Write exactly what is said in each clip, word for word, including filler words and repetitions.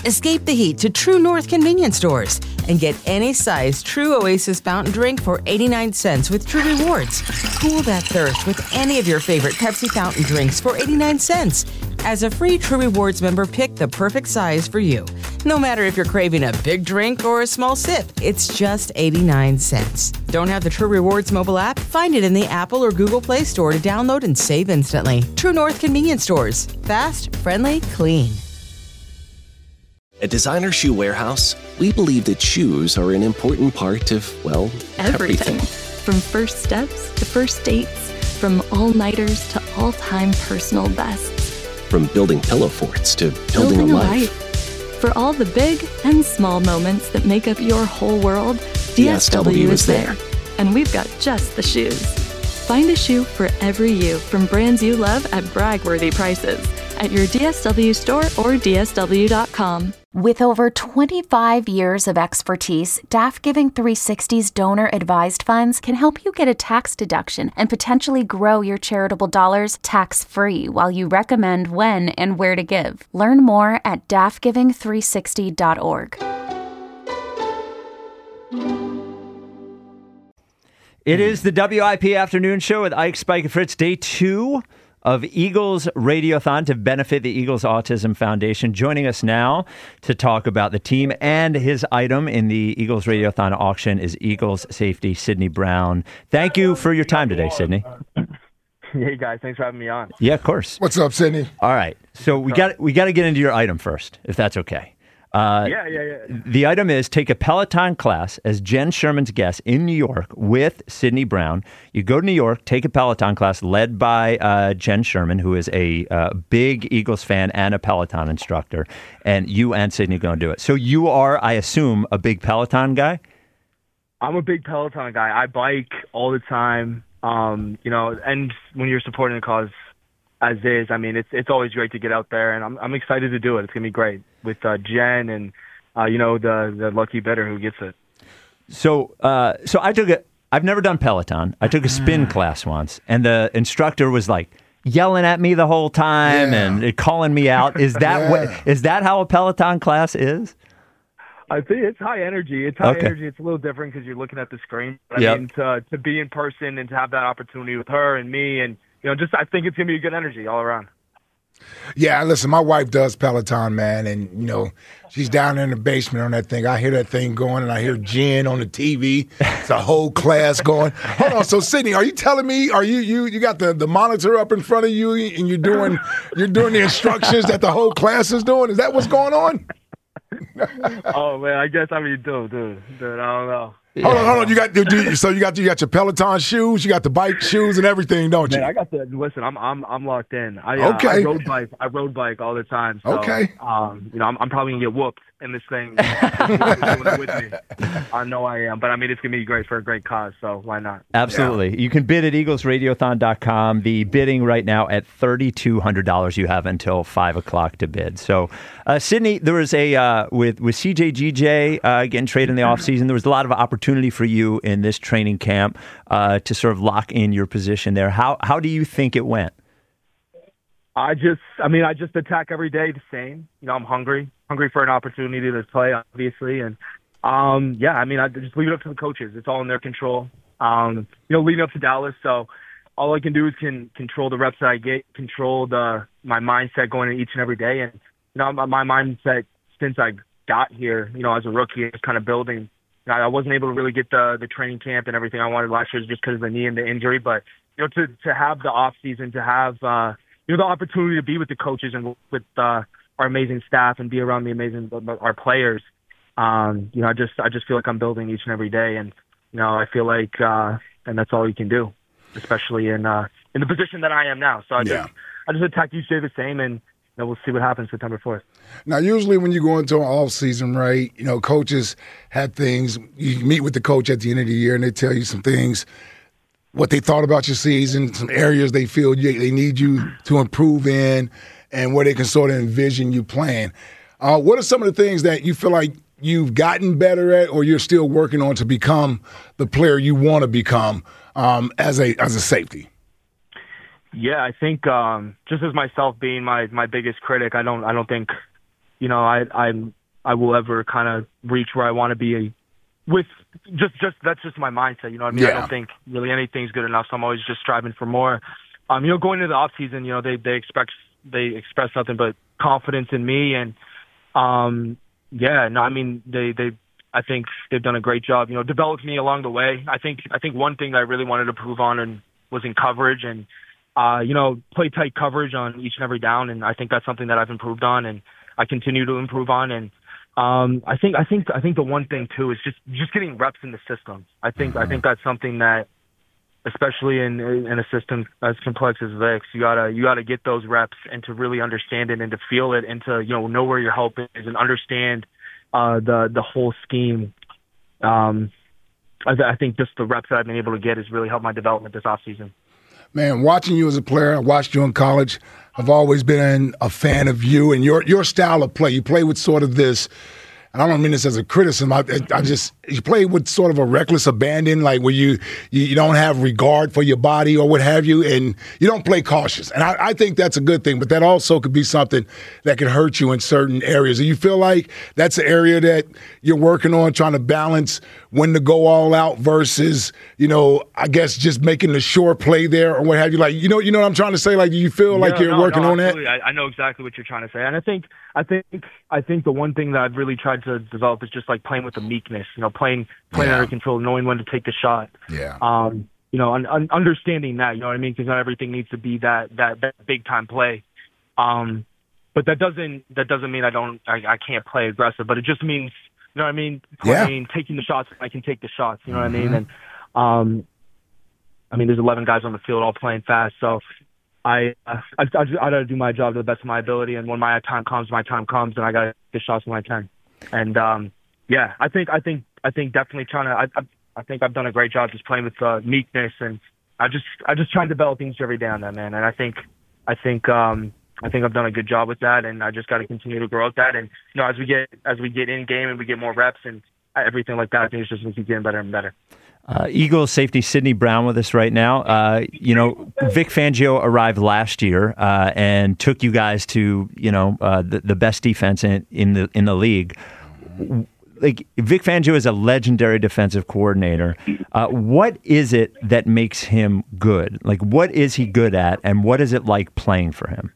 Escape the heat to True North convenience stores and get any size True Oasis fountain drink for eighty-nine cents with True Rewards. Cool that thirst with any of your favorite Pepsi fountain drinks for eighty-nine cents. As a free True Rewards member, pick the perfect size for you. No matter if you're craving a big drink or a small sip, it's just eighty-nine cents. Don't have the True Rewards mobile app? Find it in the Apple or Google Play Store to download and save instantly. True North convenience stores. Fast, friendly, clean. At Designer Shoe Warehouse, we believe that shoes are an important part of, well, everything. Everything. From first steps to first dates, from all-nighters to all-time personal bests. From building pillow forts to building, Building a a life. life. For all the big and small moments that make up your whole world, D S W is there. And we've got just the shoes. Find a shoe for every you from brands you love at brag-worthy prices at your D S W store or D S W dot com. With over twenty-five years of expertise, D A F Giving three sixty's donor-advised funds can help you get a tax deduction and potentially grow your charitable dollars tax-free while you recommend when and where to give. Learn more at D A F giving three sixty dot org. It is the W I P Afternoon Show with Ike, Spike, and Fritz, day two of Eagles Radiothon to benefit the Eagles Autism Foundation. Joining us now to talk about the team and his item in the Eagles Radiothon auction is Eagles safety Sydney Brown. Thank you for your time today, Sydney. Hey guys, thanks for having me on. Yeah, of course. What's up, Sydney? All right, so we got we got to get into your item first, if that's okay. Uh, yeah, yeah, yeah. The item is take a Peloton class as Jen Sherman's guest in New York with Sydney Brown. You go to New York, take a Peloton class led by uh, Jen Sherman, who is a uh, big Eagles fan and a Peloton instructor, and you and Sydney are going to do it. So you are, I assume, a big Peloton guy? I'm a big Peloton guy. I bike all the time, um, you know, and when you're supporting the cause as is, I mean, it's it's always great to get out there, and I'm I'm excited to do it. It's going to be great with uh, Jen and, uh, you know, the, the lucky bidder who gets it. So uh, so I took a, I've never done Peloton. I took a spin class once, and the instructor was like yelling at me the whole time Yeah. and calling me out. Is that Yeah. what, is that how a Peloton class is? I think it's high energy. It's high Okay. energy. It's a little different because you're looking at the screen. I Yep. mean, to, to be in person and to have that opportunity with her and me and, you know, just I think it's going to be a good energy all around. Yeah, listen, my wife does Peloton, man, and, you know, she's down there in the basement on that thing. I hear that thing going, and I hear Jen on the T V. It's a whole class going. Hold on, so Sydney, are you telling me, are you you you got the, the monitor up in front of you, and you're doing you're doing the instructions that the whole class is doing? Is that what's going on? Oh, man, I guess I mean, dude, dude, dude, I don't know. Hold on, hold on. You got you, do- so you got you got your Peloton shoes, you got the bike shoes, and everything, don't you? Man, I got the listen. I'm I'm I'm locked in. I, uh, Okay. I road bike. I road bike all the time. So, Okay. Um, you know, I'm, I'm probably gonna get whooped in this thing. Doing it with me. I know I am, but I mean, it's gonna be great for a great cause. So why not? Absolutely. You can bid at eagles radiothon dot com. The bidding right now at three thousand two hundred dollars. You have until five o'clock to bid. So, uh, Sydney, there was a, uh, with, with C J G J uh, getting traded in the offseason, there was a lot of opportunity for you in this training camp uh, to sort of lock in your position there. How how do you think it went? I just, I mean, I just attack every day the same. You know, I'm hungry, hungry for an opportunity to play, obviously, and um, yeah, I mean, I just leave it up to the coaches. It's all in their control. Um, you know, leading up to Dallas, so all I can do is can control the reps that I get, control the my mindset going in each and every day, and you know, my, my mindset since I got here, you know, as a rookie, is kind of building. I wasn't able to really get the the training camp and everything I wanted last year just because of the knee and the injury. But you know, to to have the off season, to have uh, you know the opportunity to be with the coaches and with uh, our amazing staff and be around the amazing our players, um, you know, I just I just feel like I'm building each and every day, and you know, I feel like uh, and that's all you can do, especially in uh, in the position that I am now. So I Yeah. just I just attack each day the same, and you know, we'll see what happens September fourth. Now, usually when you go into an off season, right, you know, coaches have things. You meet with the coach at the end of the year, and they tell you some things, what they thought about your season, some areas they feel you, they need you to improve in, and where they can sort of envision you playing. Uh, what are some of the things that you feel like you've gotten better at, or you're still working on to become the player you want to become um, as a as a safety? Yeah, I think um, just as myself being my, my biggest critic, I don't I don't think you know, I I'm I will ever kind of reach where I want to be with just just that's just my mindset. You know what I mean? Yeah. I don't think really anything's good enough, so I'm always just striving for more. Um, you know, going into the off season, you know, they they expect they express nothing but confidence in me, and um, yeah, no, I mean they they I think they've done a great job. You know, developed me along the way. I think I think one thing that I really wanted to prove on and was in coverage and. Uh, you know, play tight coverage on each and every down, and I think that's something that I've improved on, and I continue to improve on. And um, I think, I think, I think the one thing too is just just getting reps in the system. I think, I think that's something that, especially in in a system as complex as Vic's, you gotta you gotta get those reps and to really understand it and to feel it and to you know know where your help is and understand uh, the the whole scheme. Um, I, I think just the reps that I've been able to get has really helped my development this offseason. Man, watching you as a player, I watched you in college. I've always been a fan of you and your your style of play. You play with sort of this, and I don't mean this as a criticism. I, I just you play with sort of a reckless abandon, like where you, you you don't have regard for your body or what have you, and you don't play cautious. And I, I think that's a good thing, but that also could be something that could hurt you in certain areas. Do you feel like that's an area that you're working on, trying to balance when to go all out versus, you know, I guess just making the sure play there or what have you? Like, you know, you know what I'm trying to say? Like, do you feel no, like you're no, working no, on absolutely. that? I, I know exactly what you're trying to say, and I think, I think, I think the one thing that I've really tried to develop is just like playing with the meekness. You know, playing, playing Yeah. under control, knowing when to take the shot. Yeah. Um, you know, un, un, understanding that. You know what I mean? Because not everything needs to be that that, that big time play. Um, but that doesn't that doesn't mean I don't I, I can't play aggressive. But it just means, you know what I mean? Yeah. Playing, taking the shots. I can take the shots. You know what I mean? And um, I mean, there's eleven guys on the field all playing fast, so. I I, I, I got to do my job to the best of my ability, and when my time comes, my time comes, and I got to get shots when I can. And um, yeah, I think I think I think definitely trying to. I, I I think I've done a great job just playing with uh, meekness, and I just I just try to develop things every day on that, man. And I think I think um, I think I've done a good job with that, and I just got to continue to grow at that. And you know, as we get as we get in game and we get more reps and everything like that, I think it's just going to keep getting better and better. Uh, Eagles safety Sidney Brown with us right now. Uh, you know, Vic Fangio arrived last year uh, and took you guys to you know uh, the, the best defense in, in the in the league. Like Vic Fangio is a legendary defensive coordinator. Uh, what is it that makes him good? Like, what is he good at, and what is it like playing for him?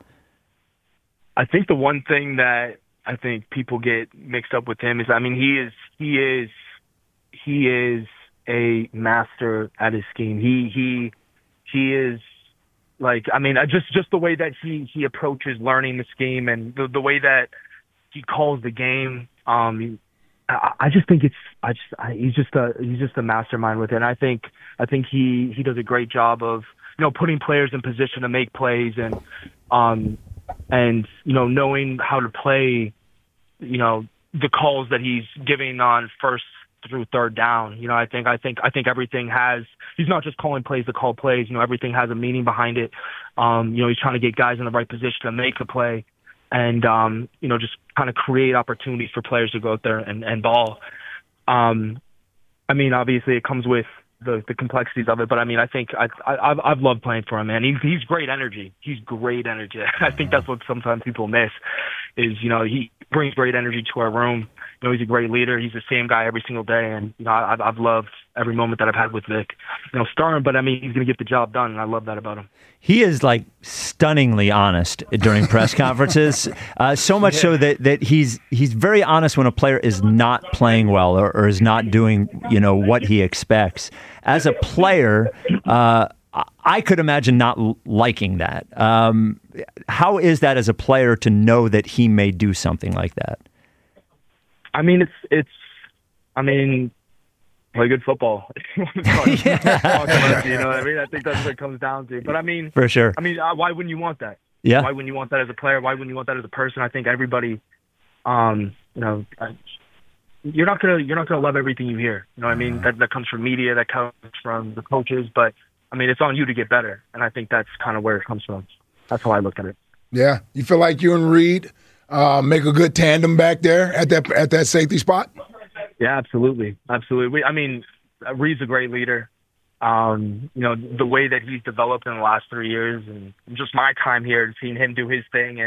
I think the one thing that I think people get mixed up with him is, I mean, he is he is he is. a master at his scheme. He he he is like I mean just just the way that he he approaches learning the scheme and the the way that he calls the game. Um, I, I just think it's I just I, he's just a he's just a mastermind with it. And I think I think he he does a great job of you know putting players in position to make plays and um and you know knowing how to play you know the calls that he's giving on first through third down. You know, I think I think I think everything has he's not just calling plays to call plays, you know, everything has a meaning behind it. Um, you know, he's trying to get guys in the right position to make a play and um, you know, just kind of create opportunities for players to go out there and, and ball. Um I mean, obviously it comes with the, the complexities of it, but I mean, I think I, I, I've I've loved playing for him, man. He's he's great energy. He's great energy. I think that's what sometimes people miss is, you know, he brings great energy to our room. You know, he's a great leader. He's the same guy every single day, and you know, I've I've loved every moment that I've had with Vic. You know, starring, but I mean, he's going to get the job done, and I love that about him. He is like stunningly honest during press conferences, uh, so much yeah. so that, that he's he's very honest when a player is not playing well or, or is not doing you know what he expects. As a player, uh, I could imagine not liking that. Um, how is that as a player to know that he may do something like that? I mean, it's it's. I mean, play good football. yeah. You know what I mean? I think that's what it comes down to. But I mean, for sure. I mean, uh, why wouldn't you want that? Yeah. Why wouldn't you want that as a player? Why wouldn't you want that as a person? I think everybody, um, you know, you're not gonna you're not gonna love everything you hear. You know what I mean? That that comes from media. That comes from the coaches. But I mean, it's on you to get better. And I think that's kind of where it comes from. That's how I look at it. Yeah. You feel like you and Reed Uh, make a good tandem back there at that at that safety spot? Yeah, absolutely, absolutely. We, I mean, Reed's a great leader. Um, you know, the way that he's developed in the last three years, and just my time here and seeing him do his thing, and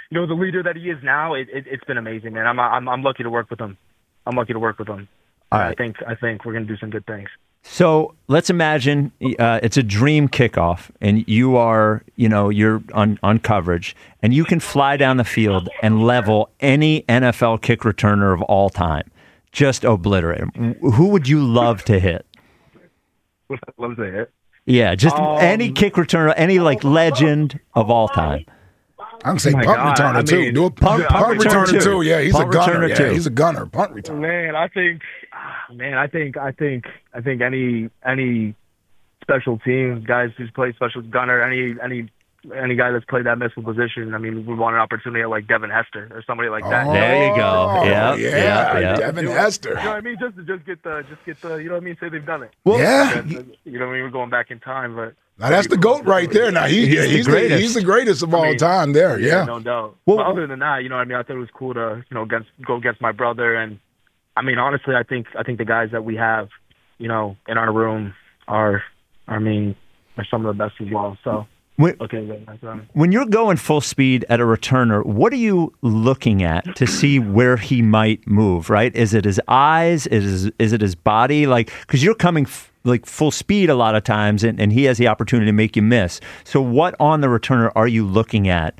you know, the leader that he is now, it, it, it's been amazing, man. I'm, I'm, I'm lucky to work with him. I'm lucky to work with him. All right. I think, I think we're going to do some good things. So let's imagine uh, it's a dream kickoff, and you are, you know, you're on, on coverage, and you can fly down the field and level any N F L kick returner of all time. Just obliterate him. Who would you love to hit? Would I love to hit? Yeah, just Um, any kick returner, any like legend of all time. I can say Oh my punt God, returner I too. mean, Do a punt, punt punt returner returner too. too. Yeah, he's Punt a gunner. returner Yeah, too. he's a gunner. Punt returner. Man, I think, ah, man, I think, I think, I think any any special team guys who's played special gunner, any any any guy that's played that missile position. I mean, we want an opportunity like Devin Hester or somebody like that. Oh, There you go. Yeah, yeah, yeah, yeah. Devin Hester. You know what I mean? Just to just get the just get the you know what I mean? Say they've done it. Well, Yeah. You know what I mean? We're going back in time, but Now that's the GOAT right there. Now he, He's yeah, the he's, the greatest. he's the greatest of I all mean, time. There, yeah. no doubt. Well- but other than that, you know what I mean? I thought it was cool to you know against go against my brother, and I mean honestly, I think I think the guys that we have, you know, in our room are, I mean, are some of the best as well. So. When, Okay, then, that's, um, when you're going full speed at a returner, what are you looking at to see where he might move, right? Is it his eyes? Is, is it his body? Like, because you're coming f- like full speed a lot of times, and, and he has the opportunity to make you miss. So what on the returner are you looking at?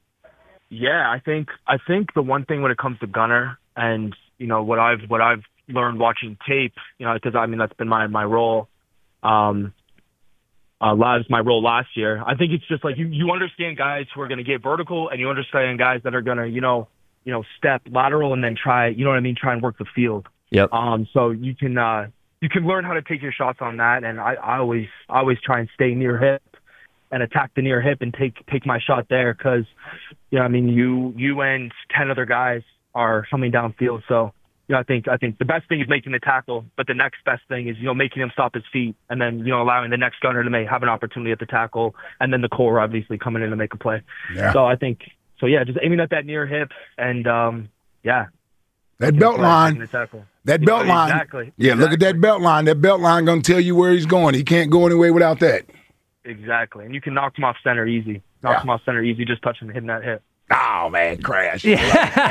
yeah, I think I think the one thing when it comes to gunner, and you know what I've what I've learned watching tape, you know, because I mean that's been my my role. Um, Uh, was my role last year. I think it's just like you, you understand guys who are going to get vertical, and you understand guys that are going to, you know, you know, step lateral and then try, you know what I mean, try and work the field. Yep. Um, so you can uh, you can learn how to take your shots on that, and I, I always I always try and stay near hip and attack the near hip and take take my shot there because, you know, I mean, you you and ten other guys are coming downfield, so. You know, I think I think the best thing is making the tackle, but the next best thing is you know making him stop his feet, and then you know allowing the next gunner to make have an opportunity at the tackle, and then the core obviously coming in to make a play. Yeah. So I think so. Yeah, just aiming at that near hip, and um, yeah, That belt Making line. the tackle. That You belt know, line. Exactly. Yeah, look at that Exactly. belt line. That belt line gonna tell you where he's going. He can't go anywhere without that. Exactly, and you can knock him off center easy. Knock Yeah. him off center easy, just touching hitting that hip. Oh man, crash! Yeah.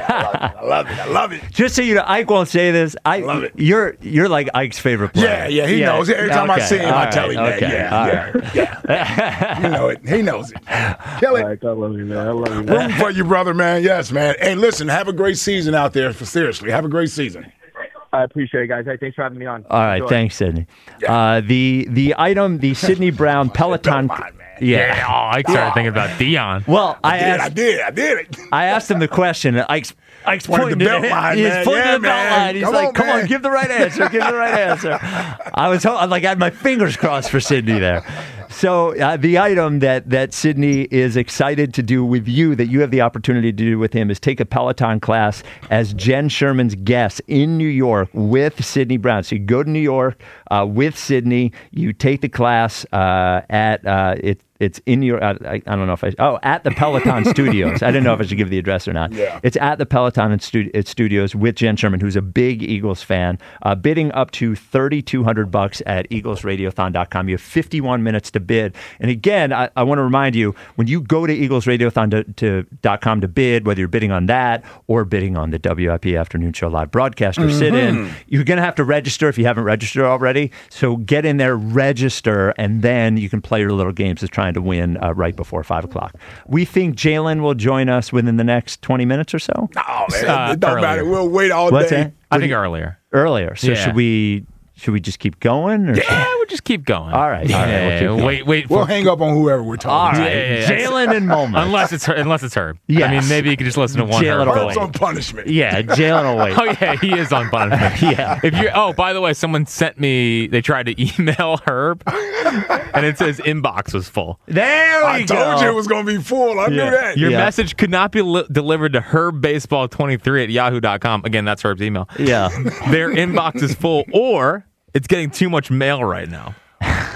I love it. I love it. Just so you know, Ike won't say this. I Love it. You're you're like Ike's favorite player. Yeah, yeah, he knows. Every time I Okay. see him, All I right. tell him that. Okay. Yeah, All yeah, right. yeah. You know it. He knows it. Kill it. All right, I love you, man. I love you, man. Rooting for you, brother, man. Yes, man. Hey, listen, have a great season out there. For seriously, have a great season. I appreciate it, guys. Hey, thanks for having me on. All right, Enjoy. thanks, Sydney. Uh, the the item, the Sidney Brown Peloton. Belt line, man. Yeah. Yeah, oh, I started thinking about Dion. Well, I I did. I asked did. I did it. I asked him the question. And Ike's Ike's Pointed pointing the to belt the line, He's man. pointing Yeah, to the belt man. line. He's Come like, on, "Come on, man." give the right answer. Give the right answer." I was ho- like, I had my fingers crossed for Sydney there. So uh, the item that that Sydney is excited to do with you, that you have the opportunity to do with him, is take a Peloton class as Jen Sherman's guest in New York with Sydney Brown. So you go to New York uh, with Sydney. You take the class uh, at uh, it. It's in your, uh, I, I don't know if I, oh, at the Peloton Studios. I didn't know if I should give the address or not. Yeah. It's at the Peloton stu- it's Studios with Jen Sherman, who's a big Eagles fan, uh, bidding up to thirty-two hundred bucks at eagles radiothon dot com. You have fifty-one minutes to bid. And again, I, I want to remind you, when you go to eagles radiothon dot com to, to bid, whether you're bidding on that or bidding on the W I P Afternoon Show live broadcast or sit in, you're going to have to register if you haven't registered already. So get in there, register, and then you can play your little games of trying to win uh, right before five o'clock. We think Jalen will join us within the next twenty minutes or so. Oh man, Uh, it don't earlier. matter. We'll wait all What's day. that? I think earlier. Earlier. So Yeah. should we should we just keep going? Or Yeah, we'll just keep going. All right. All right. Yeah, We'll keep going. wait, wait. We'll For, hang up on whoever we're All talking right. Yeah, yeah, yeah. Jalen and Moment. unless it's Her- unless it's Herb. I Yes. mean, maybe you could just listen to one Jalen Herb. will to. voice. Herb's on punishment. Yeah, Jalen will wait. Oh yeah, he is on punishment. Yeah. If you oh, by the way, someone sent me. They tried to email Herb, and it says inbox was full. There we I go. told you it was going to be full. I knew Yeah. that. Your Yeah. message could not be li- delivered to herb baseball twenty-three at yahoo dot com. Again, that's Herb's email. Yeah. Their inbox is full, or it's getting too much mail right now.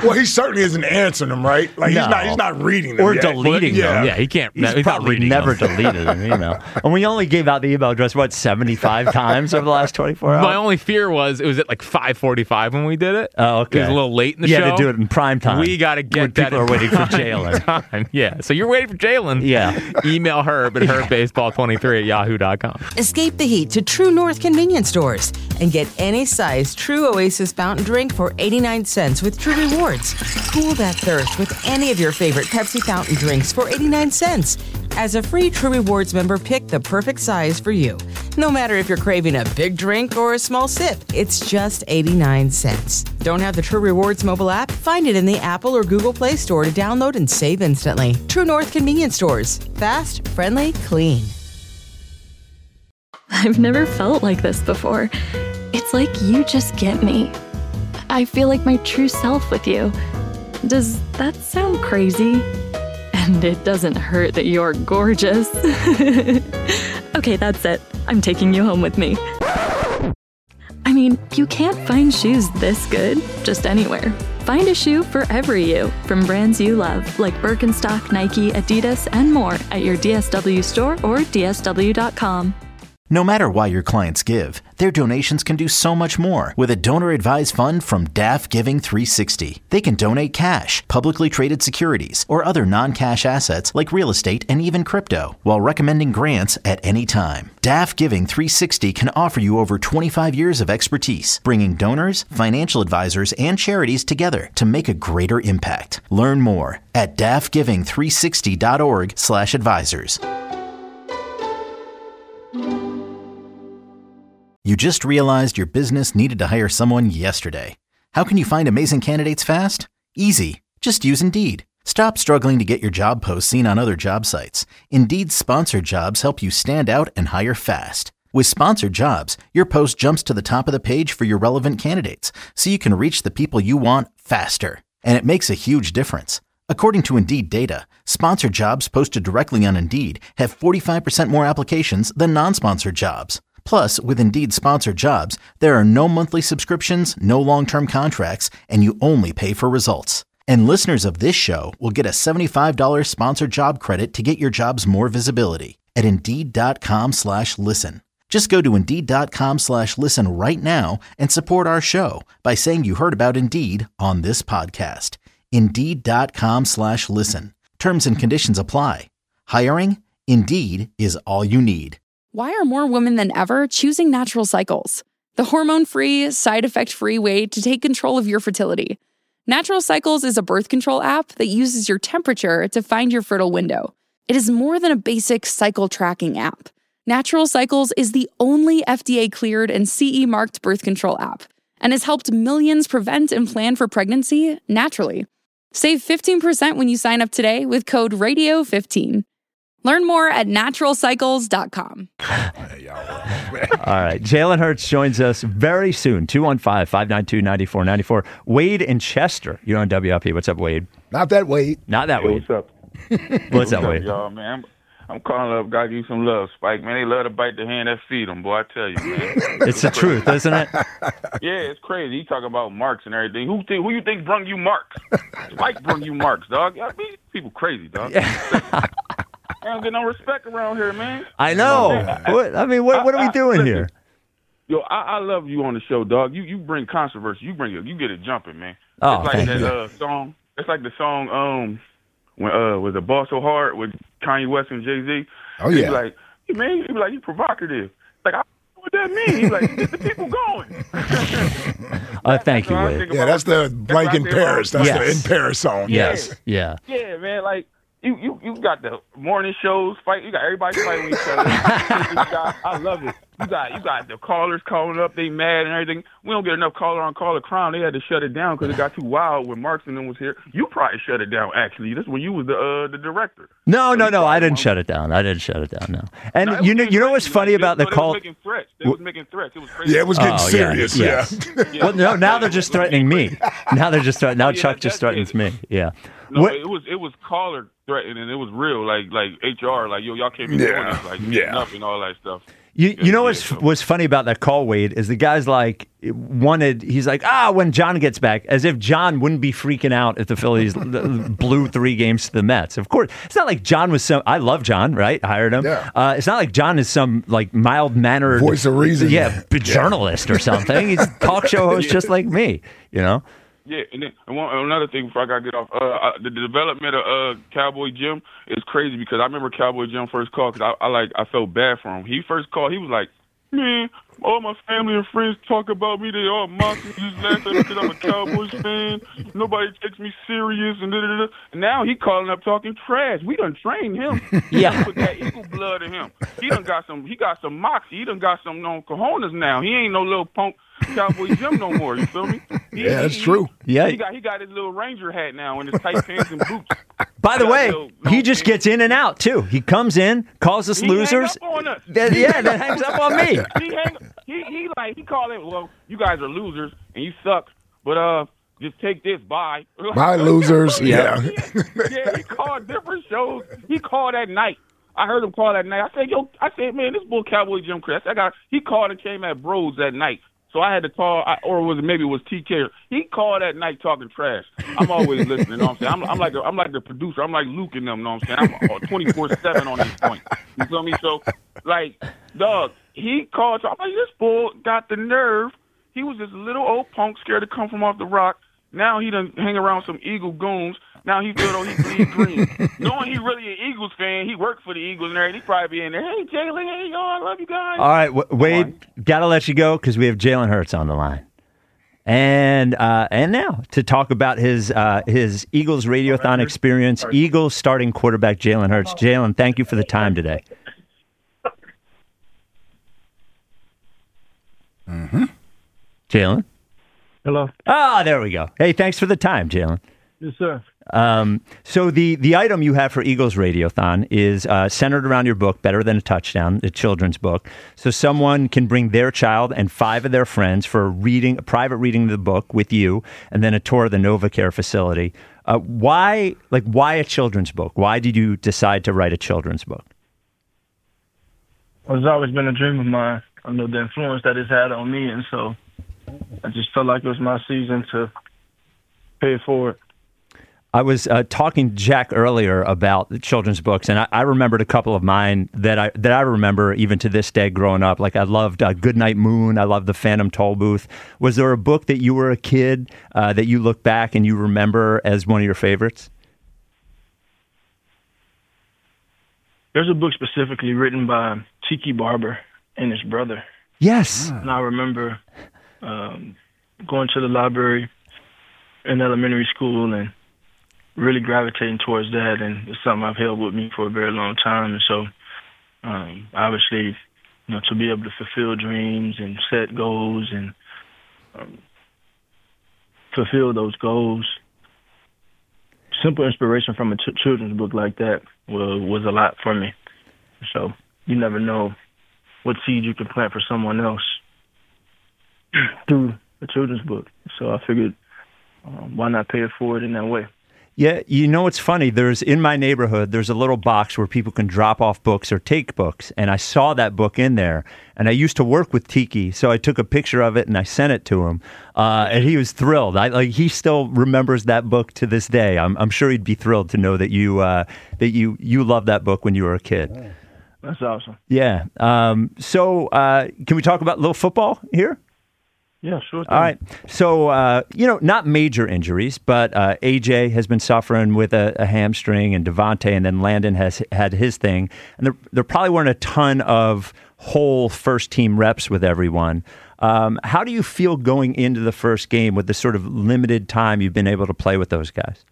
Well, he certainly isn't answering them, right? Like No. he's not he's not reading them Or yet. deleting yeah. them. Yeah, he can't. He's, he's not probably reading never them. deleted an email. And we only gave out the email address, what, seventy-five times over the last twenty-four hours? My only fear was it was at like five forty-five when we did it. Oh, okay. It was a little late in the you show. had to do it in prime time. We got to get when that. people are in waiting for prime Jalen. time. Yeah. So you're waiting for Jalen. Yeah. Email Herb at herb baseball twenty-three at yahoo dot com. Escape the heat to True North convenience stores and get any size True Oasis fountain drink for eighty-nine cents with True Rewards. Cool that thirst with any of your favorite Pepsi fountain drinks for eighty-nine cents. As a free True Rewards member, pick the perfect size for you. No matter if you're craving a big drink or a small sip, it's just eighty-nine cents. Don't have the True Rewards mobile app? Find it in the Apple or Google Play Store to download and save instantly. True North convenience stores. Fast, friendly, clean. I've never felt like this before. It's like you just get me. I feel like my true self with you. Does that sound crazy? And it doesn't hurt that you're gorgeous. Okay, that's it. I'm taking you home with me. I mean, you can't find shoes this good just anywhere. Find a shoe for every you from brands you love, like Birkenstock, Nike, Adidas, and more at your D S W store or D S W dot com. No matter why your clients give, their donations can do so much more with a donor-advised fund from D A F Giving three sixty. They can donate cash, publicly traded securities, or other non-cash assets like real estate and even crypto, while recommending grants at any time. D A F Giving three sixty can offer you over twenty-five years of expertise, bringing donors, financial advisors, and charities together to make a greater impact. Learn more at D A F giving three sixty dot org slash advisors. You just realized your business needed to hire someone yesterday. How can you find amazing candidates fast? Easy. Just use Indeed. Stop struggling to get your job posts seen on other job sites. Indeed's sponsored jobs help you stand out and hire fast. With sponsored jobs, your post jumps to the top of the page for your relevant candidates, so you can reach the people you want faster. And it makes a huge difference. According to Indeed data, sponsored jobs posted directly on Indeed have forty-five percent more applications than non-sponsored jobs. Plus, with Indeed sponsored jobs, there are no monthly subscriptions, no long-term contracts, and you only pay for results. And listeners of this show will get a seventy-five dollars sponsored job credit to get your jobs more visibility at Indeed.com slash listen. Just go to Indeed.com slash listen right now and support our show by saying you heard about Indeed on this podcast. Indeed.com slash listen. Terms and conditions apply. Hiring? Indeed is all you need. Why are more women than ever choosing Natural Cycles? The hormone-free, side-effect-free way to take control of your fertility. Natural Cycles is a birth control app that uses your temperature to find your fertile window. It is more than a basic cycle tracking app. Natural Cycles is the only F D A-cleared and C E-marked birth control app and has helped millions prevent and plan for pregnancy naturally. Save fifteen percent when you sign up today with code radio fifteen. Learn more at natural cycles dot com. All right. Jalen Hurts joins us very soon. two one five, five nine two, nine four nine four. Wade in Chester. You're on W L P. What's up, Wade? Not that Wade. Not that Hey, Wade. what's up? What's, what's up, Wade? y'all, man? I'm, I'm calling up, got you some love, Spike. Man, they love to bite the hand that feed them, boy. I tell you, man. It's the truth, isn't it? Yeah, it's crazy. You talking about marks and everything. Who think, who you think brung you marks? Spike brung you marks, dog. I mean, people crazy, dog. I don't get no respect around here, man. I know. I, what, I mean, what, what are we doing listen, here? Yo, I, I love you on the show, dog. You you bring controversy. You bring it. You get it jumping, man. Oh, it's like thank that you. uh, song. It's like the song um when uh was the Ball So Hard with Kanye West and Jay Z. Oh He'd yeah. be like, hey, man, he'd be like, you provocative. Like, I don't know what that means. He's like, get the people going. Uh, thank you, what I Wade. think Yeah, about- that's the Blank what I in think about- Paris. That's Yes. the In Paris song. Yes. Yeah. Yeah, man, like you, you, you got the morning shows fight. You got everybody fighting each other. You got- I love it. You got you got the callers calling up. They mad and everything. We don't get enough caller on caller crime. They had to shut it down because it got too wild when Marks and them was here. You probably shut it down. Actually, this when you was the uh, the director. No, no, you no. I probably didn't won't. shut it down. I didn't shut it down. No. And No, it you was know, you know what's crazy. funny Like, about they, the they call? was making threats. They was making threats. It was crazy. Yeah, it was getting Oh, yeah. serious. Yeah. Yes. Yeah. Well, no. Now they're just threatening me. Now they're just threatening. Now Oh, yeah, Chuck that- just that's threatens it. me. Yeah. No, What- it was it was caller threatening and it was real. Like like H R, like yo, y'all can't be Yeah. doing this. Like Yeah. enough and all that stuff. You you know what's what's funny about that call, Wade, is the guy's like wanted. He's like, ah, when John gets back, as if John wouldn't be freaking out if the Phillies blew three games to the Mets. Of course, it's not like John was some. I love John, right? I hired him. Yeah. Uh, it's not like John is some like mild mannered voice of reason, yeah, journalist or something. He's a talk show host just like me. You know. Yeah, and then and one, another thing before I gotta get off, uh, uh, the, the development of uh, Cowboy Jim is crazy because I remember Cowboy Jim first called because I, I like I felt bad for him. He first called, he was like, "Man, all my family and friends talk about me. They all mock me, just laugh at me because I'm a Cowboys fan. Nobody takes me serious." And da da da. And now he calling up talking trash. We done trained him. Yeah, put that eagle blood in him. He done got some. He got some moxie. He done got some no cojones now. He ain't no little punk Cowboy Jim no more. You feel me? He, yeah, that's he, true. He, yeah, he got he got his little Ranger hat now and his tight pants and boots. By the way, little, he just gets in and out too. He comes in, calls us he losers. Hang up on us. Then, yeah, then hangs up on me. He hang, he he like he called it. Well, you guys are losers and you suck, but uh, just take this. Bye. Bye, losers. Yeah. yeah. Yeah, he called different shows. He called at night. I heard him call that night. I said, yo, I said, man, this bull Cowboy Jim Chris. I got. He called and came at Bros that night. So I had to call, or was it maybe it was T K? He called that night talking trash. I'm always listening. You know what I'm saying? I'm, I'm like a, I'm like the producer. I'm like Luke and them. You know what I'm saying? I'm twenty-four seven on this point. You feel me? So, like, dog, he called. I'm like, this bull got the nerve. He was this little old punk scared to come from off the rock. Now he done hang around some Eagle goons. Now he feel though he bleed green. Knowing he really an Eagles fan, he worked for the Eagles and everything. He probably be in there. Hey, Jalen, hey, yo, I love you guys. All right, w- Wade, gotta let you go because we have Jalen Hurts on the line, and uh, and now to talk about his uh, his Eagles Radiothon experience. Eagles starting quarterback Jalen Hurts. Jalen, thank you for the time today. Mm-hmm. Jalen. Hello. Ah, there we go. Hey, thanks for the time, Jalen. Yes, sir. Um, so the, the item you have for Eagles Radiothon is uh, centered around your book, Better Than a Touchdown, the children's book. So someone can bring their child and five of their friends for a reading, a private reading of the book with you, and then a tour of the NovaCare facility. Uh, why, like, why a children's book? Why did you decide to write a children's book? Well, it's always been a dream of mine. I know the influence that it's had on me, and so I just felt like it was my season to pay it forward. I was uh, talking to Jack earlier about the children's books, and I, I remembered a couple of mine that I that I remember even to this day growing up. Like I loved uh, Goodnight Moon. I loved The Phantom Tollbooth. Was there a book that you were a kid uh, that you look back and you remember as one of your favorites? There's a book specifically written by Tiki Barber and his brother. Yes. And I remember um, going to the library in elementary school and really gravitating towards that, and it's something I've held with me for a very long time. And so, um, obviously, you know, to be able to fulfill dreams and set goals and um, fulfill those goals, simple inspiration from a t- children's book like that was, was a lot for me. So you never know what seed you can plant for someone else through a children's book. So I figured, um, why not pay it forward in that way? Yeah, you know what's funny? There's in my neighborhood, there's a little box where people can drop off books or take books, and I saw that book in there. And I used to work with Tiki, so I took a picture of it and I sent it to him, uh, and he was thrilled. I, like he still remembers that book to this day. I'm, I'm sure he'd be thrilled to know that you uh, that you you loved that book when you were a kid. That's awesome. Yeah. Um, so uh, can we talk about a little football here? Yeah, sure thing. All right. So, uh, you know, not major injuries, but uh, A J has been suffering with a, a hamstring, and Devontae, and then Landon has had his thing. And there, there probably weren't a ton of whole first-team reps with everyone. Um, how do you feel going into the first game with the sort of limited time you've been able to play with those guys?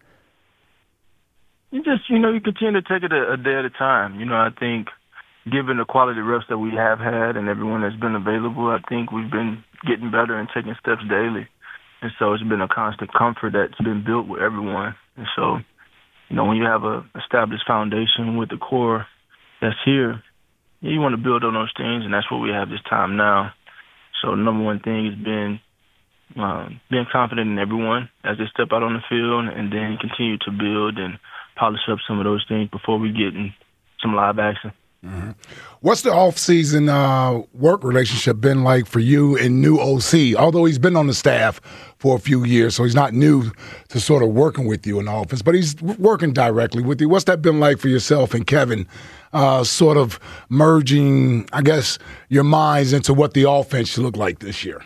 You just, you know, you continue to take it a, a day at a time. You know, I think given the quality reps that we have had and everyone that's been available, I think we've been getting better and taking steps daily. And so it's been a constant comfort that's been built with everyone. And so, you know, when you have a established foundation with the core that's here, you want to build on those things, and that's what we have this time now. So the number one thing has been um, being confident in everyone as they step out on the field, and then continue to build and polish up some of those things before we get in some live action. Mm-hmm. What's the off-season uh, work relationship been like for you and new O C? Although he's been on the staff for a few years, so he's not new to sort of working with you in the office, but he's working directly with you. What's that been like for yourself and Kevin, uh, sort of merging, I guess, your minds into what the offense should look like this year?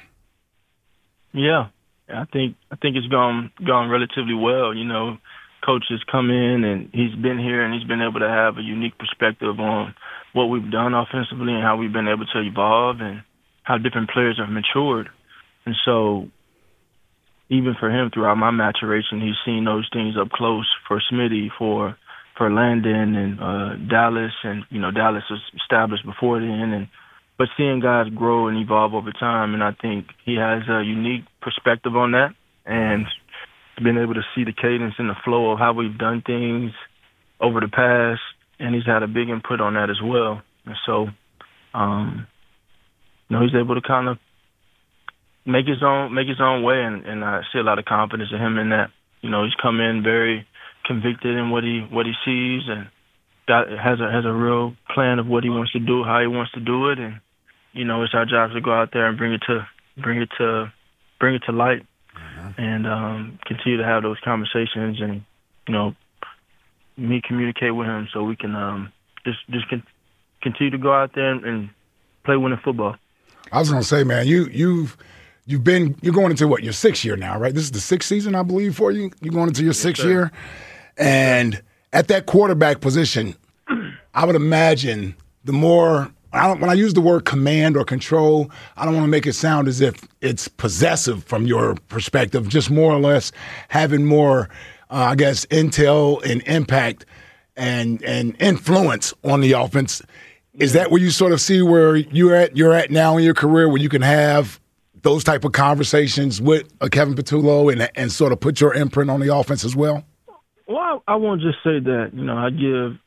Yeah, I think I think it's gone gone relatively well. You know, Coach has come in and he's been here and he's been able to have a unique perspective on what we've done offensively and how we've been able to evolve and how different players have matured. And so even for him throughout my maturation, he's seen those things up close for Smitty, for for Landon and uh, Dallas. And, you know, Dallas was established before then. And but seeing guys grow and evolve over time, and I think he has a unique perspective on that and been able to see the cadence and the flow of how we've done things over the past, and he's had a big input on that as well. And so, um, you know, he's able to kind of make his own make his own way, and, and I see a lot of confidence in him in that. You know, he's come in very convicted in what he what he sees, and got has a has a real plan of what he wants to do, how he wants to do it, and you know, it's our job to go out there and bring it to bring it to bring it to light, mm-hmm. and um, continue to have those conversations, and you know, me communicate with him so we can um, just just con- continue to go out there and, and play winning football. I was gonna say, man, you you've you've been you're going into what your sixth year now, right? This is the sixth season, I believe, for you. You're going into your yes, sixth sir. year, and at that quarterback position, I would imagine the more. I don't, when I use the word command or control, I don't want to make it sound as if it's possessive from your perspective, just more or less having more, uh, I guess, intel and impact and and influence on the offense. Is that where you sort of see where you're at you're at now in your career, where you can have those type of conversations with uh, Kevin Patullo and and sort of put your imprint on the offense as well? Well, I, I won't just say that. You know, I give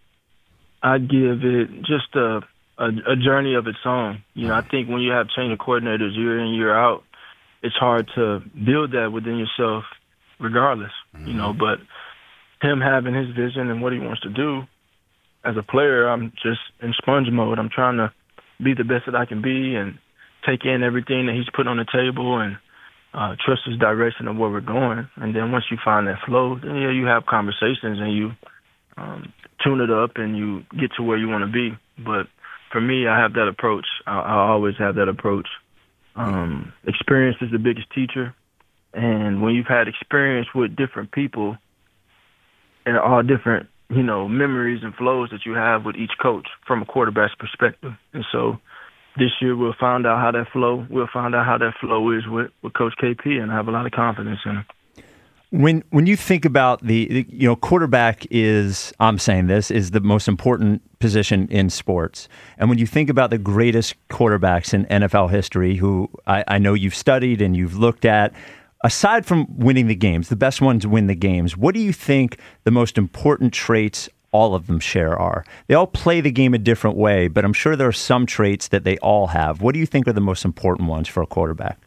I give it just a A, a journey of its own. You know, I think when you have change of coordinators year in, year out, it's hard to build that within yourself regardless, mm-hmm. you know, but him having his vision and what he wants to do as a player, I'm just in sponge mode. I'm trying to be the best that I can be and take in everything that he's put on the table and uh, trust his direction of where we're going. And then once you find that flow, then yeah, you have conversations and you um, tune it up and you get to where you want to be. But for me, I have that approach. I, I always have that approach. Um, experience is the biggest teacher. And when you've had experience with different people and all different, you know, memories and flows that you have with each coach from a quarterback's perspective. And so this year we'll find out how that flow, we'll find out how that flow is with, with Coach K P, and I have a lot of confidence in him. When when you think about the, the, you know, quarterback is, I'm saying this, is the most important position in sports. And when you think about the greatest quarterbacks in N F L history, who I, I know you've studied and you've looked at, aside from winning the games, the best ones win the games, what do you think the most important traits all of them share are? They all play the game a different way, but I'm sure there are some traits that they all have. What do you think are the most important ones for a quarterback?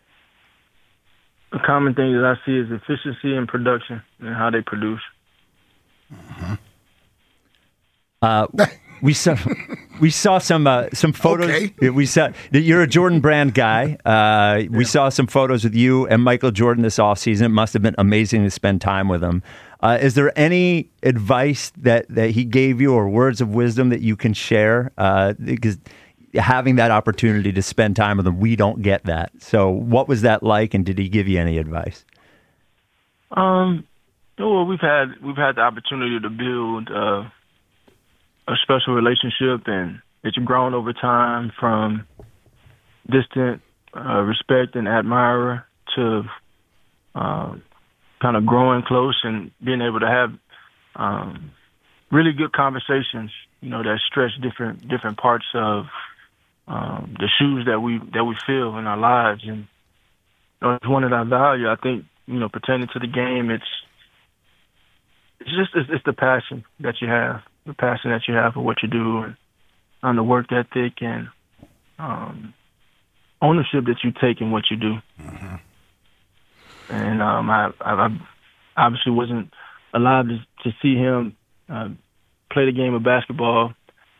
A common thing that I see is efficiency and production and how they produce. Uh-huh. Uh, we saw we saw some uh, some photos. Okay. We saw you're a Jordan Brand guy. Uh, we yeah. saw some photos with you and Michael Jordan this offseason. It must have been amazing to spend time with him. Uh, is there any advice that, that he gave you or words of wisdom that you can share? Uh, because having that opportunity to spend time with him, we don't get that. So what was that like, and did he give you any advice? Um, well, we've had we've had the opportunity to build uh, a special relationship, and it's grown over time from distant uh, respect and admirer to uh, kind of growing close and being able to have um, really good conversations, you know, that stretch different different parts of Um, the shoes that we that we feel in our lives, and you know, it's one that I value. I think, you know, pertaining to the game, it's it's just it's, it's the passion that you have, the passion that you have for what you do, and on the work ethic and um, ownership that you take in what you do. Mm-hmm. And um, I, I, I obviously wasn't alive to, to see him uh, play the game of basketball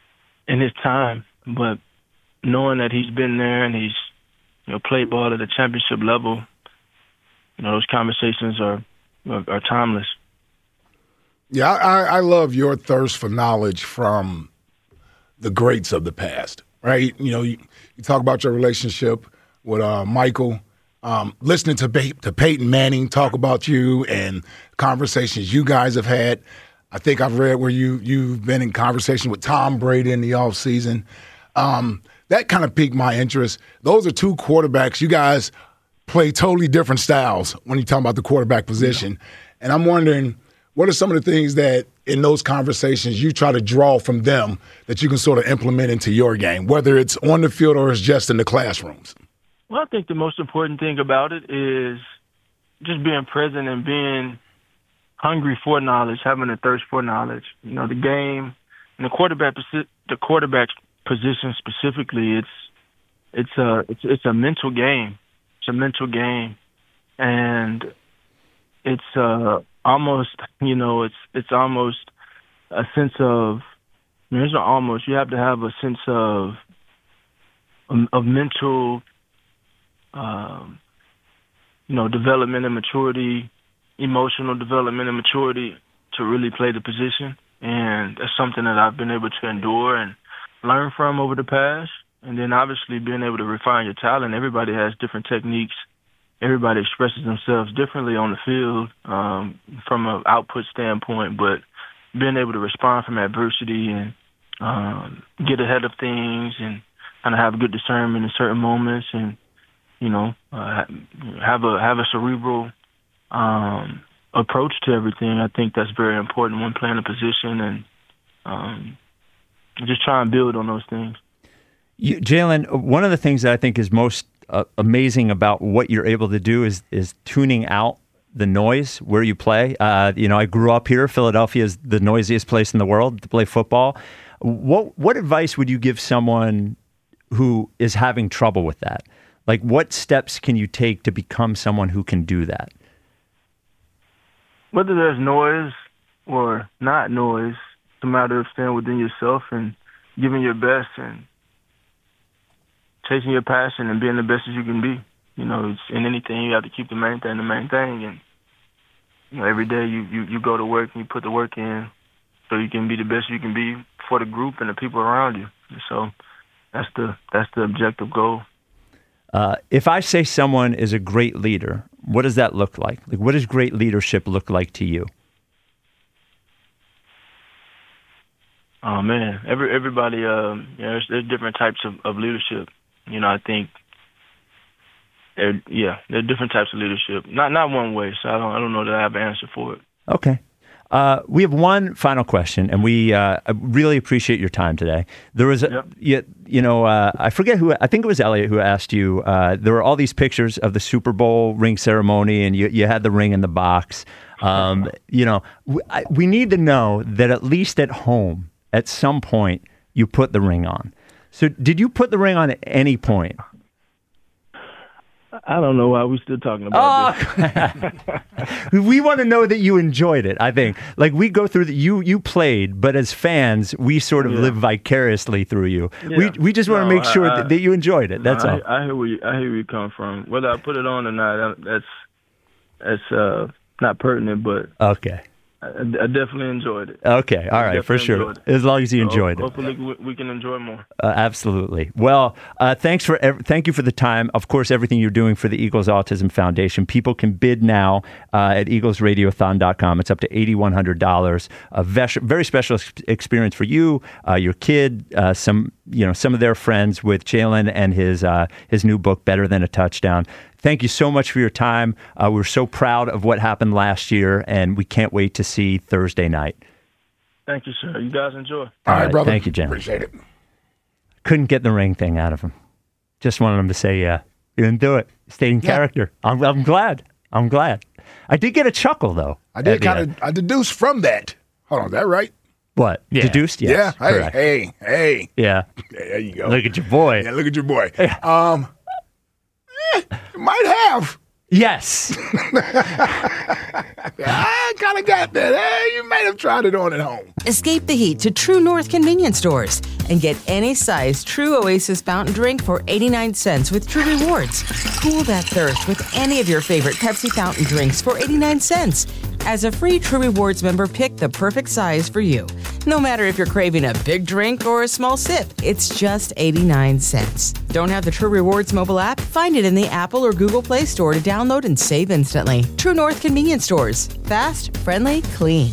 in his time, but knowing that he's been there and he's, you know, played ball at a championship level, you know, those conversations are are, are timeless. Yeah, I, I love your thirst for knowledge from the greats of the past, right? You know, you, you talk about your relationship with uh, Michael, um, listening to, Pey- to Peyton Manning talk about you and conversations you guys have had. I think I've read where you, you've been in conversation with Tom Brady in the offseason. Um, that kind of piqued my interest. Those are two quarterbacks. You guys play totally different styles when you talk about the quarterback position. Yeah. And I'm wondering, what are some of the things that in those conversations you try to draw from them that you can sort of implement into your game, whether it's on the field or it's just in the classrooms? Well, I think the most important thing about it is just being present and being hungry for knowledge, having a thirst for knowledge. You know, the game and the quarterback, the quarterback position specifically, it's it's a it's it's a mental game. It's a mental game, and it's uh. Almost, you know, it's it's almost a sense of, I mean, it's not almost, you have to have a sense of of, of mental, um, you know, development and maturity, emotional development and maturity to really play the position. And that's something that I've been able to endure and learn from over the past. And then obviously being able to refine your talent. Everybody has different techniques. Everybody expresses themselves differently on the field um, from an output standpoint, but being able to respond from adversity and um, get ahead of things and kind of have good discernment in certain moments, and you know, uh, have a have a cerebral um, approach to everything. I think that's very important when playing a position, and um, just try and build on those things. You, Jalen, one of the things that I think is most Uh, amazing about what you're able to do is is tuning out the noise where you play. Uh, you know, I grew up here. Philadelphia is the noisiest place in the world to play football. What what advice would you give someone who is having trouble with that? Like, what steps can you take to become someone who can do that? Whether there's noise or not noise, it's a matter of staying within yourself and giving your best and chasing your passion and being the best as you can be. You know, it's, in anything, you have to keep the main thing the main thing. And, you know, every day you, you, you go to work and you put the work in so you can be the best you can be for the group and the people around you. And so that's the that's the objective goal. Uh, if I say someone is a great leader, what does that look like? Like, what does great leadership look like to you? Oh, man. Every, everybody, um, you know, there's, there's different types of, of leadership. You know, I think, there, yeah, there are different types of leadership. Not not one way, so I don't I don't know that I have an answer for it. Okay. Uh, we have one final question, and we uh, really appreciate your time today. There was, a, yep. you, you know, uh, I forget who, I think it was Elliot who asked you, uh, there were all these pictures of the Super Bowl ring ceremony, and you, you had the ring in the box. Um, you know, we, I, we need to know that at least at home, at some point, you put the ring on. So did you put the ring on at any point? I don't know why we're still talking about oh. this. We want to know that you enjoyed it, I think. Like, we go through that, you you played, but as fans, we sort of yeah. live vicariously through you. Yeah. We we just want no, to make sure I, that, that you enjoed it. That's no, all. I, I hear where you, I hear where you come from. Whether I put it on or not, that's that's uh, not pertinent, but okay. I, I definitely enjoyed it. Okay, all right, for sure. As long as you enjoyed so it. Hopefully we can enjoy more. Uh, absolutely. Well, uh, thanks for ev- thank you for the time. Of course, everything you're doing for the Eagles Autism Foundation. People can bid now uh, at eagles radiothon dot com. It's up to eight thousand one hundred dollars. A ves- very special ex- experience for you, uh, your kid, uh, some you know some of their friends with Jalen and his uh, his new book, Better Than a Touchdown. Thank you so much for your time. Uh, we're so proud of what happened last year, and we can't wait to see Thursday night. Thank you, sir. You guys enjoy. All, All right, brother. Thank you, Jen. Appreciate it. Couldn't get the ring thing out of him. Just wanted him to say, yeah, you didn't do it. Stayed in yeah. character. I'm, I'm glad. I'm glad. I did get a chuckle, though. I did kind of, I deduced from that. Hold on, is that right? What? Yeah. Deduced? Yes. Yeah. Hey, correct. hey, hey. Yeah. Hey, there you go. Look at your boy. Yeah, look at your boy. Um, eh, might have. Yes. I kind of got that. Hey, you might have tried it on at home. Escape the heat to True North convenience stores and get any size True Oasis fountain drink for eighty-nine cents with True Rewards. Cool that thirst with any of your favorite Pepsi fountain drinks for eighty-nine cents. As a free True Rewards member, pick the perfect size for you. No matter if you're craving a big drink or a small sip, it's just eighty-nine cents. Don't have the True Rewards mobile app? Find it in the Apple or Google Play Store to download and save instantly. True North convenience stores. Fast, friendly, clean.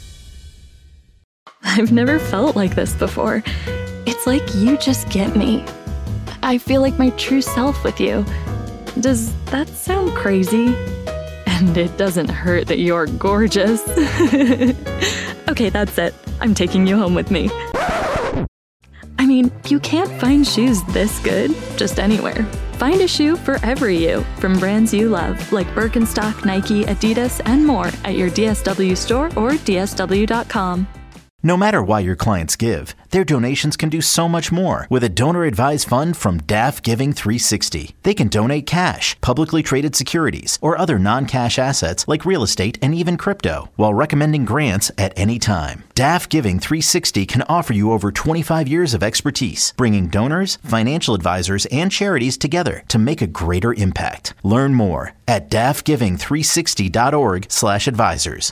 I've never felt like this before. It's like you just get me. I feel like my true self with you. Does that sound crazy? And it doesn't hurt that you're gorgeous. Okay, that's it. I'm taking you home with me. I mean, you can't find shoes this good just anywhere. Find a shoe for every you from brands you love, like Birkenstock, Nike, Adidas, and more at your D S W store or D S W dot com. No matter why your clients give, their donations can do so much more with a donor-advised fund from D A F Giving three sixty. They can donate cash, publicly traded securities, or other non-cash assets like real estate and even crypto, while recommending grants at any time. D A F Giving three sixty can offer you over twenty-five years of expertise, bringing donors, financial advisors, and charities together to make a greater impact. Learn more at D A F giving three sixty dot org slash advisors.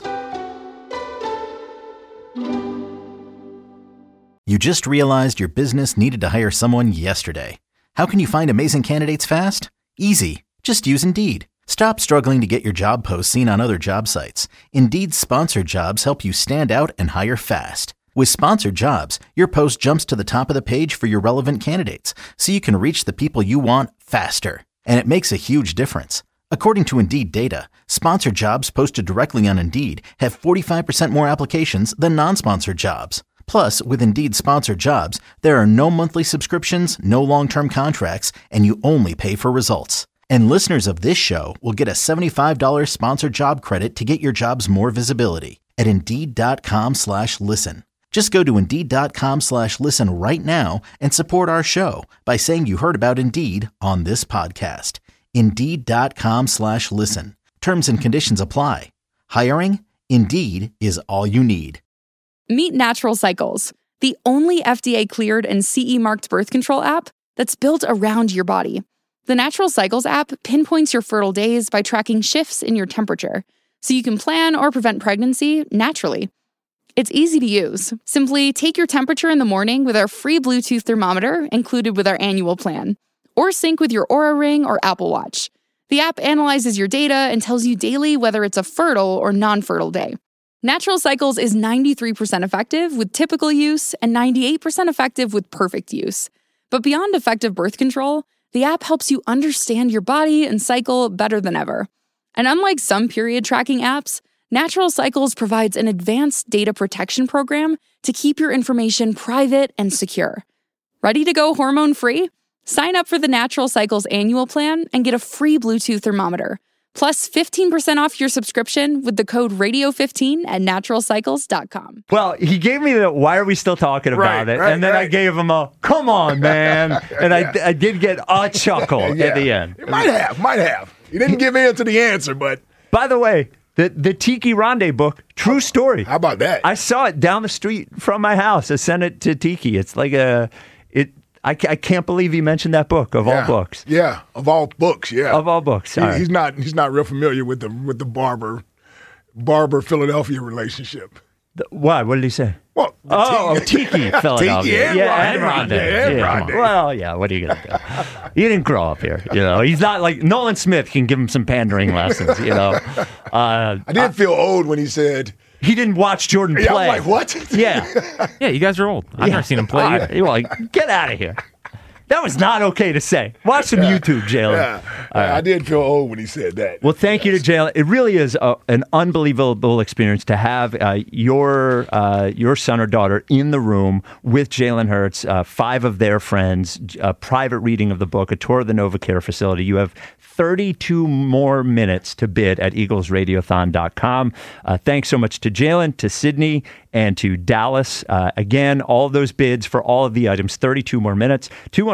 You just realized your business needed to hire someone yesterday. How can you find amazing candidates fast? Easy. Just use Indeed. Stop struggling to get your job posts seen on other job sites. Indeed's sponsored jobs help you stand out and hire fast. With sponsored jobs, your post jumps to the top of the page for your relevant candidates, so you can reach the people you want faster. And it makes a huge difference. According to Indeed data, sponsored jobs posted directly on Indeed have forty-five percent more applications than non-sponsored jobs. Plus, with Indeed sponsored jobs, there are no monthly subscriptions, no long-term contracts, and you only pay for results. And listeners of this show will get a seventy-five dollars sponsored job credit to get your jobs more visibility at Indeed.com slash listen. Just go to Indeed.com slash listen right now and support our show by saying you heard about Indeed on this podcast. Indeed.com slash listen. Terms and conditions apply. Hiring? Indeed is all you need. Meet Natural Cycles, the only F D A-cleared and C E-marked birth control app that's built around your body. The Natural Cycles app pinpoints your fertile days by tracking shifts in your temperature, so you can plan or prevent pregnancy naturally. It's easy to use. Simply take your temperature in the morning with our free Bluetooth thermometer included with our annual plan, or sync with your Oura Ring or Apple Watch. The app analyzes your data and tells you daily whether it's a fertile or non-fertile day. Natural Cycles is ninety-three percent effective with typical use and ninety-eight percent effective with perfect use. But beyond effective birth control, the app helps you understand your body and cycle better than ever. And unlike some period tracking apps, Natural Cycles provides an advanced data protection program to keep your information private and secure. Ready to go hormone-free? Sign up for the Natural Cycles annual plan and get a free Bluetooth thermometer. Plus fifteen percent off your subscription with the code radio fifteen at natural cycles dot com. Well, he gave me the, why are we still talking about Right, it? right, and then right. I gave him a, come on, man. And Yeah. I, I did get a chuckle Yeah. at the end. You might have, might have. You didn't give in to the answer, but By the way, the, the Tiki Ronde book, true story. how about that? I saw it down the street from my house. I sent it to Tiki. It's like a, it. I, ca- I can't believe he mentioned that book of yeah. all books. Yeah, of all books, yeah. Of all books. He- All right. he's not he's not real familiar with the with the Barber Barber Philadelphia relationship. The- why? What did he say? Well, the Oh, Tiki- Tiki, Philadelphia. Tiki and yeah, and Ronde. Ronde. And Yeah, Ronde. come on. Well, yeah, what are you going to do? He didn't grow up here. You know, he's not like Nolan Smith can give him some pandering lessons, you know. Uh, I did feel old when he said, he didn't watch Jordan yeah, play. I'm like, what? Yeah. Yeah, you guys are old. I've Yeah. never seen him play Uh, either. You're like, get out of here. That was not okay to say. Watch some YouTube, Jalen. Yeah, I did feel old when he said that. Well, thank you to Jalen. It really is a, an unbelievable experience to have uh, your uh, your son or daughter in the room with Jalen Hurts, uh, five of their friends, a private reading of the book, a tour of the NovaCare facility. You have thirty-two more minutes to bid at eagles radiothon dot com. Uh, thanks so much to Jalen, to Sydney, and to Dallas. Uh, again, all of those bids for all of the items, thirty-two more minutes. two one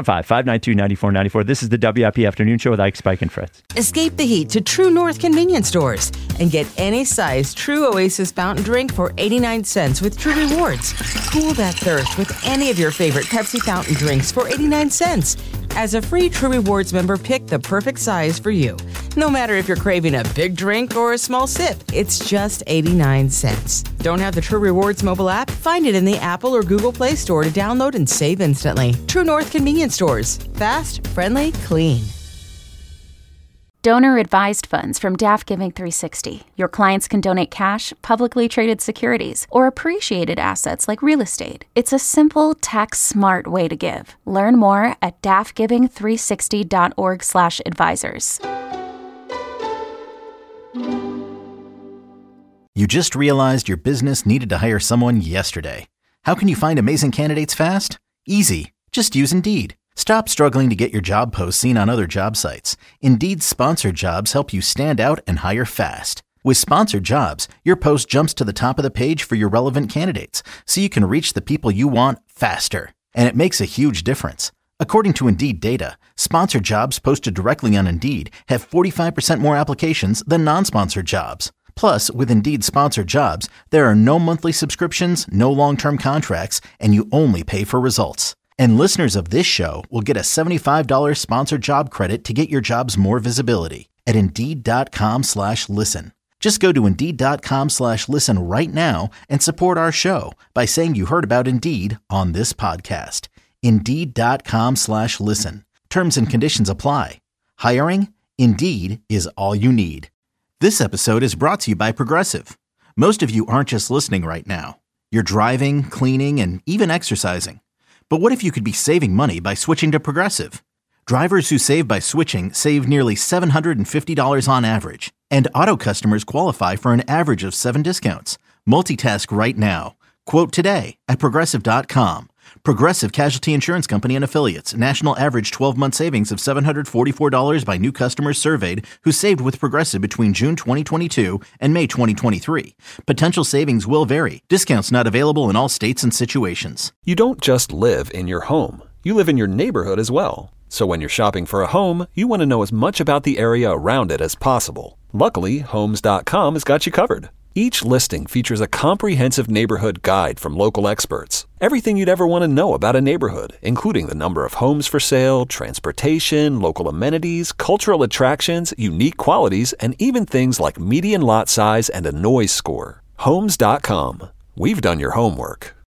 one five, five nine two, nine four nine four. This is the W I P Afternoon Show with Ike, Spike, and Fritz. Escape the heat to True North convenience stores and get any size True Oasis fountain drink for eighty-nine cents with True Rewards. Cool that thirst with any of your favorite Pepsi fountain drinks for eighty-nine cents. As a free True Rewards member, pick the perfect size for you. No matter if you're craving a big drink or a small sip, it's just eighty-nine cents. Don't have the True Rewards mobile app? Find it in the Apple or Google Play Store to download and save instantly. True North convenience stores. Fast, friendly, clean. Donor advised funds from D A F Giving three sixty. Your clients can donate cash, publicly traded securities, or appreciated assets like real estate. It's a simple, tax-smart way to give. Learn more at D A F giving three sixty dot org slash advisors. You just realized your business needed to hire someone yesterday. How can you find amazing candidates fast? Easy. Just use Indeed. Stop struggling to get your job posts seen on other job sites. Indeed's sponsored jobs help you stand out and hire fast. With sponsored jobs, your post jumps to the top of the page for your relevant candidates, so you can reach the people you want faster. And it makes a huge difference. According to Indeed data, sponsored jobs posted directly on Indeed have forty-five percent more applications than non-sponsored jobs. Plus, with Indeed sponsored jobs, there are no monthly subscriptions, no long-term contracts, and you only pay for results. And listeners of this show will get a seventy-five dollars sponsored job credit to get your jobs more visibility at Indeed.com slash listen. Just go to Indeed.com slash listen right now and support our show by saying you heard about Indeed on this podcast. Indeed.com slash listen. Terms and conditions apply. Hiring? Indeed is all you need. This episode is brought to you by Progressive. Most of you aren't just listening right now. You're driving, cleaning, and even exercising. But what if you could be saving money by switching to Progressive? Drivers who save by switching save nearly seven hundred fifty dollars on average, and auto customers qualify for an average of seven discounts. Multitask right now. Quote today at Progressive dot com. Progressive Casualty Insurance Company and Affiliates. National average twelve-month savings of seven hundred forty-four dollars by new customers surveyed who saved with Progressive between June twenty twenty-two and May twenty twenty-three. Potential savings will vary. Discounts not available in all states and situations. You don't just live in your home. You live in your neighborhood as well. So when you're shopping for a home, you want to know as much about the area around it as possible. Luckily, Homes dot com has got you covered. Each listing features a comprehensive neighborhood guide from local experts. Everything you'd ever want to know about a neighborhood, including the number of homes for sale, transportation, local amenities, cultural attractions, unique qualities, and even things like median lot size and a noise score. Homes dot com. We've done your homework.